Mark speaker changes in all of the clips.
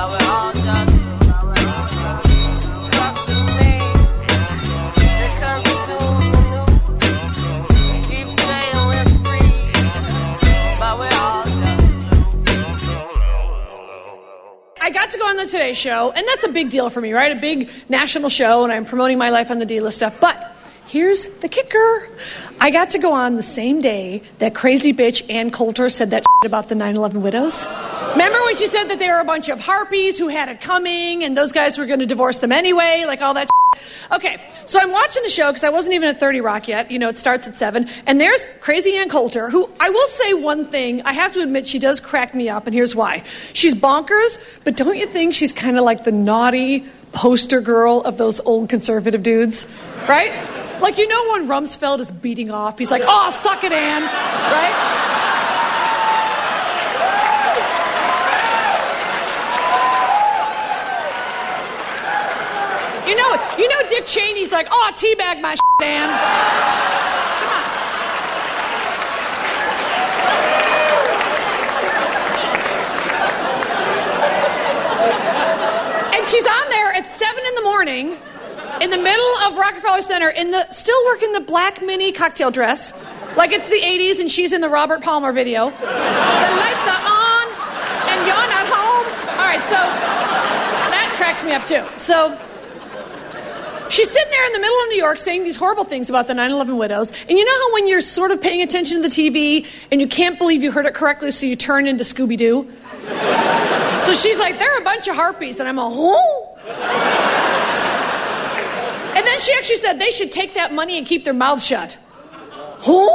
Speaker 1: I got to go on the Today Show, and that's a big deal for me, right? A big national show, and I'm promoting my life on the D-List stuff. But here's the kicker. I got to go on the same day that crazy bitch Ann Coulter said that shit about the 9/11 widows. Remember when she said that they were a bunch of harpies who had it coming, and those guys were going to divorce them anyway, like all that shit? Okay, so I'm watching the show because I wasn't even at 30 Rock yet. You know, it starts at 7. And there's crazy Ann Coulter, who I will say one thing. I have to admit she does crack me up, and here's why. She's bonkers, but don't you think she's kind of like the naughty poster girl of those old conservative dudes? Right? Like, you know when Rumsfeld is beating off, he's like, oh, suck it, Ann. Right? You know Dick Cheney's like, oh, teabag my shit, Ann. Come on. And she's on there at 7 in the morning, in the middle of Rockefeller Center, still working the black mini cocktail dress, like it's the 80s and she's in the Robert Palmer video. The lights are on and you're not home. All right, so that cracks me up too. So she's sitting there in the middle of New York saying these horrible things about the 9/11 widows. And you know how when you're sort of paying attention to the TV and you can't believe you heard it correctly, so you turn into Scooby-Doo? So she's like, they're a bunch of harpies. And I'm all, oh. And then she actually said they should take that money and keep their mouths shut. Oh.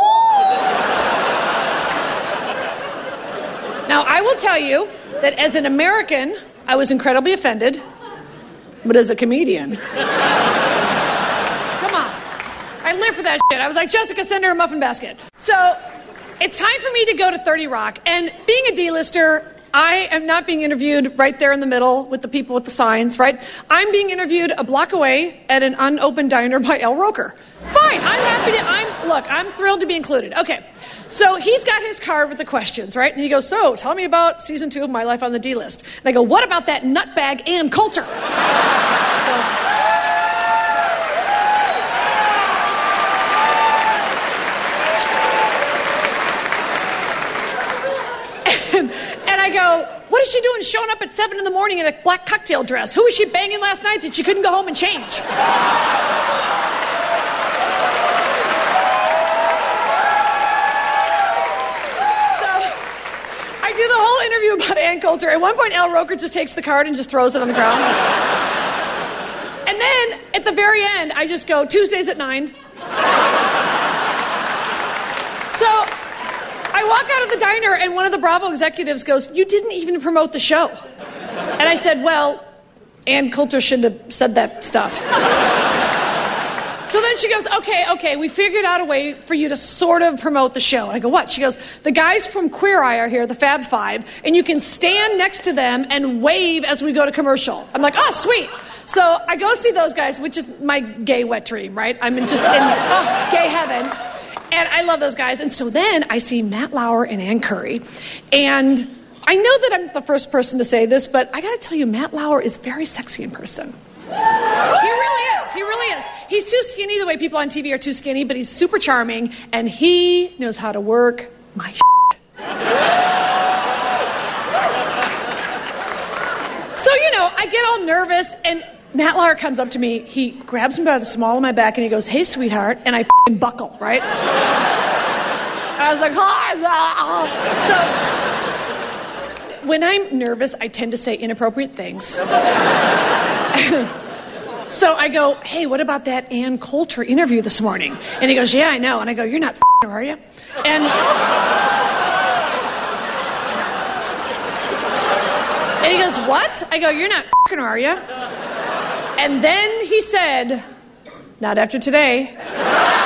Speaker 1: Now, I will tell you that as an American, I was incredibly offended. But as a comedian, come on. I live for that shit. I was like, Jessica, send her a muffin basket. So it's time for me to go to 30 Rock. And being a D-lister, I am not being interviewed right there in the middle with the people with the signs, right? I'm being interviewed a block away at an unopened diner by Al Roker. Fine, I'm happy to, I'm thrilled to be included. Okay, so he's got his card with the questions, right? And he goes, so, tell me about season 2 of My Life on the D-List. And I go, what about that nutbag Ann Coulter? And I go, what is she doing showing up at 7 in the morning in a black cocktail dress? Who was she banging last night that she couldn't go home and change? So I do the whole interview about Ann Coulter. At one point, Al Roker just takes the card and just throws it on the ground. And then, at the very end, I just go, Tuesdays at 9. So I walk out of the diner, and one of the Bravo executives goes, you didn't even promote the show. And I said, well, Ann Coulter shouldn't have said that stuff. So then she goes, okay, we figured out a way for you to sort of promote the show. And I go, what? She goes, the guys from Queer Eye are here, the Fab Five, and you can stand next to them and wave as we go to commercial. I'm like, oh, sweet. So I go see those guys, which is my gay wet dream, right? I'm just in gay heaven. And I love those guys. And so then I see Matt Lauer and Ann Curry. And I know that I'm the first person to say this, but I got to tell you, Matt Lauer is very sexy in person. He really is. He's too skinny the way people on TV are too skinny, but he's super charming, and he knows how to work my shit. So, I get all nervous, and Matt Lauer comes up to me, he grabs me by the small of my back, and he goes, hey, sweetheart, and I f***ing buckle, right? I was like, hi. So when I'm nervous, I tend to say inappropriate things. So I go, hey, what about that Ann Coulter interview this morning? And he goes, yeah, I know. And I go, you're not f***ing her, are you? And he goes, what? I go, you're not f***ing her, are you? And then he said, not after today.